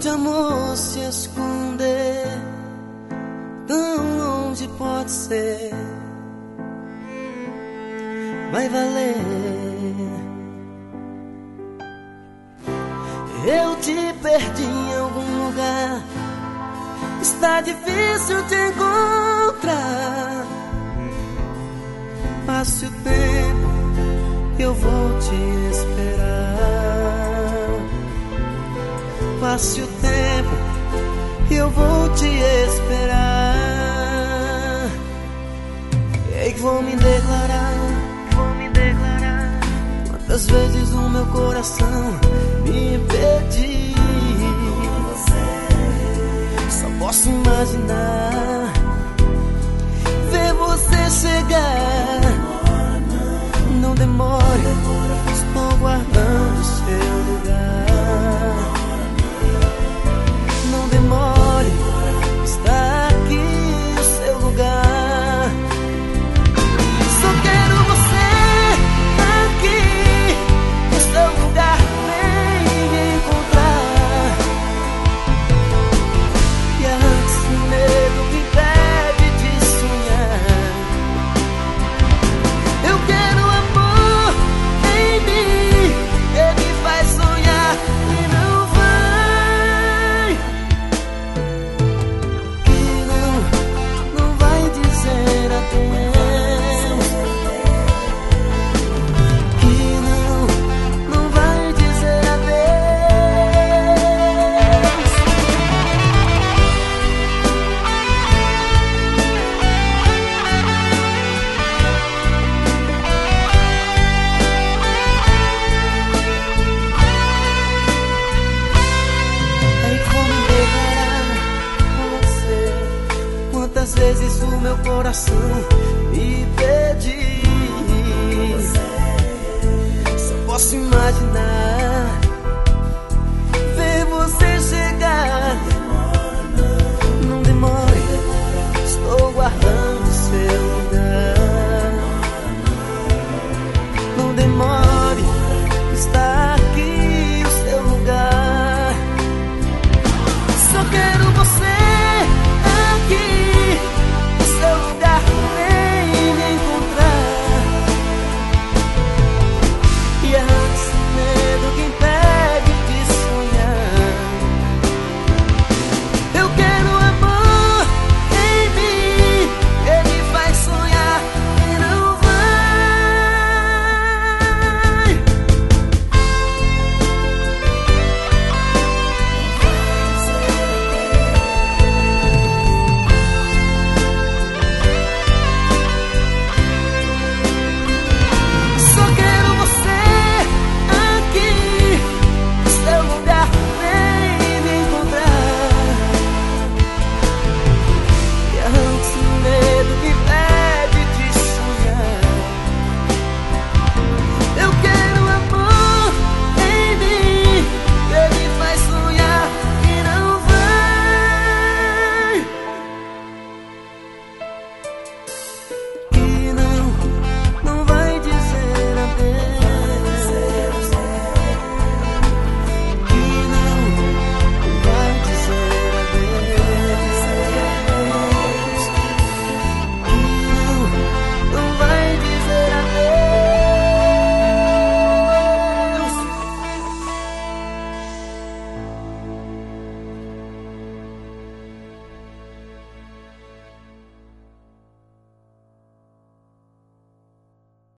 onde amor se esconder, tão longe pode ser, vai valer. Eu te perdi em algum lugar, está difícil te encontrar. Passe o tempo, eu vou te esperar. Passe o tempo, eu vou te esperar. E vou me declarar, quantas vezes o meu coração me pediu. Só posso imaginar ver você chegar. Não demore, estou guardando seu lugar. Não demore, está aqui o seu lugar. Só quero você aqui, o seu lugar, vem encontrar. E antes o medo me impede de sonhar. Eu quero amor em mim, que me faz sonhar e não vai. Que não vai dizer adeus. Que não vai dizer adeus. Aí vou me declarar com você, quantas vezes o meu coração me pediu. Só posso imaginar